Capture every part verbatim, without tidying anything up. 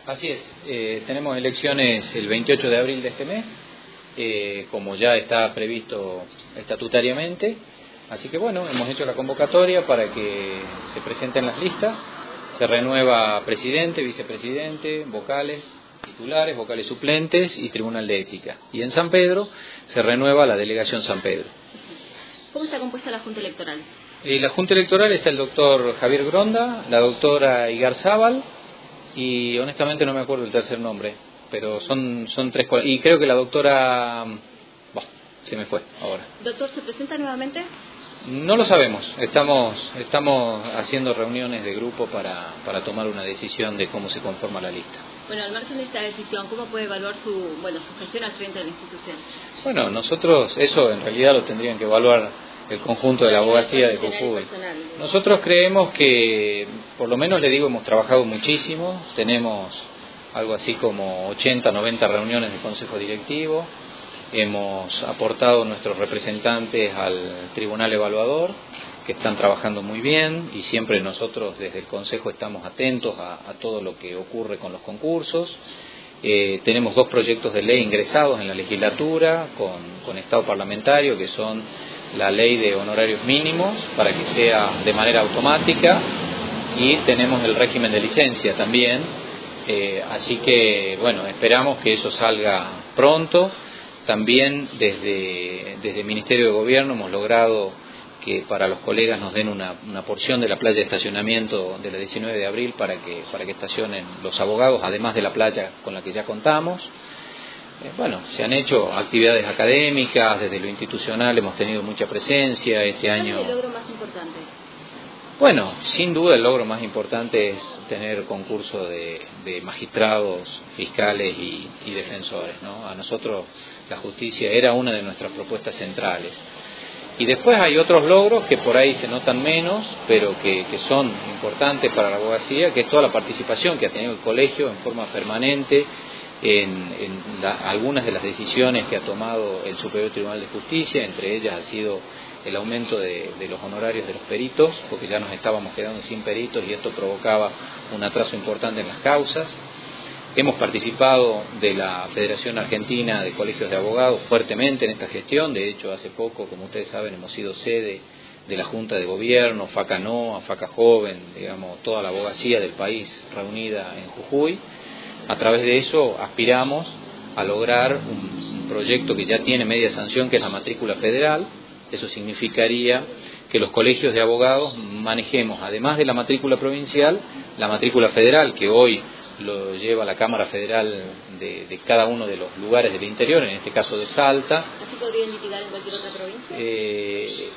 Así es, eh, tenemos elecciones el veintiocho de abril de este mes, eh, como ya está previsto estatutariamente, así que bueno, hemos hecho la convocatoria para que se presenten las listas, se renueva presidente, vicepresidente, vocales, titulares, vocales suplentes y tribunal de ética. Y en San Pedro se renueva la delegación San Pedro. ¿Cómo está compuesta la Junta Electoral? En la Junta Electoral está el doctor Javier Gronda, la doctora Igarzábal, y honestamente no me acuerdo el tercer nombre, pero son son tres, y creo que la doctora, bueno, se me fue ahora. Doctor, ¿se presenta nuevamente? No lo sabemos, estamos estamos haciendo reuniones de grupo para, para tomar una decisión de cómo se conforma la lista. Bueno, al margen de esta decisión, ¿cómo puede evaluar su, bueno, su gestión al frente de la institución? Bueno, nosotros eso en realidad lo tendrían que evaluar el conjunto de la abogacía de Jujuy. Nosotros creemos que, por lo menos le digo, hemos trabajado muchísimo, tenemos algo así como ochenta, noventa reuniones de consejo directivo, hemos aportado nuestros representantes al tribunal evaluador, que están trabajando muy bien, y siempre nosotros desde el consejo estamos atentos a, a todo lo que ocurre con los concursos. Eh, tenemos dos proyectos de ley ingresados en la legislatura con, con estado parlamentario, que son la ley de honorarios mínimos para que sea de manera automática, y tenemos el régimen de licencia también, eh, así que bueno, esperamos que eso salga pronto. También desde, desde el Ministerio de Gobierno hemos logrado que para los colegas nos den una, una porción de la playa de estacionamiento de la diecinueve de abril para que, para que estacionen los abogados, además de la playa con la que ya contamos. Eh, bueno, se han hecho actividades académicas, desde lo institucional hemos tenido mucha presencia este año. ¿Cuál es el logro más importante? Bueno, sin duda el logro más importante es tener concurso de, de magistrados, fiscales y, y defensores, ¿no? A nosotros la justicia era una de nuestras propuestas centrales. Y después hay otros logros que por ahí se notan menos, pero que, que son importantes para la abogacía, que es toda la participación que ha tenido el colegio en forma permanente en, en la, algunas de las decisiones que ha tomado el Superior Tribunal de Justicia. Entre ellas ha sido el aumento de, de los honorarios de los peritos, porque ya nos estábamos quedando sin peritos y esto provocaba un atraso importante en las causas. Hemos participado de la Federación Argentina de Colegios de Abogados fuertemente en esta gestión. De hecho, hace poco, como ustedes saben, hemos sido sede de la Junta de Gobierno, FACA NOA, FACA Joven, digamos, toda la abogacía del país reunida en Jujuy. A través de eso aspiramos a lograr un, un proyecto que ya tiene media sanción, que es la matrícula federal. Eso significaría que los colegios de abogados manejemos, además de la matrícula provincial, la matrícula federal, que hoy lo lleva la Cámara Federal de, de cada uno de los lugares del interior, en este caso de Salta. ¿Así podrían litigar en cualquier otra provincia? Eh,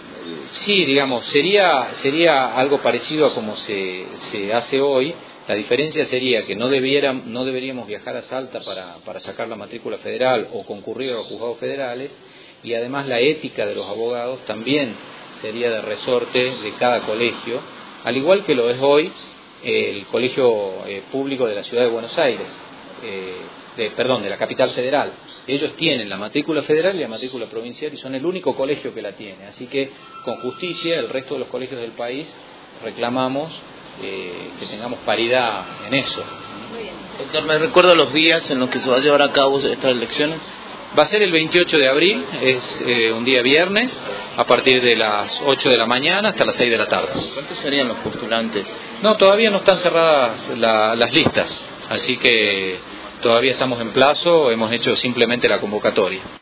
sí, digamos, sería sería algo parecido a como se, se hace hoy. La diferencia sería que no, debiera, no deberíamos viajar a Salta para, para sacar la matrícula federal o concurrir a los juzgados federales, y además la ética de los abogados también sería de resorte de cada colegio, al igual que lo es hoy el Colegio eh, Público de la Ciudad de Buenos Aires, eh, de, perdón, de la Capital Federal. Ellos tienen la matrícula federal y la matrícula provincial y son el único colegio que la tiene. Así que, con justicia, el resto de los colegios del país reclamamos eh, que tengamos paridad en eso. Muy bien. Doctor, ¿me recuerda los días en los que se va a llevar a cabo estas elecciones? Va a ser el veintiocho de abril, es eh, un día viernes, a partir de las ocho de la mañana hasta las seis de la tarde. ¿Cuántos serían los postulantes? No, todavía no están cerradas la, las listas, así que todavía estamos en plazo, hemos hecho simplemente la convocatoria.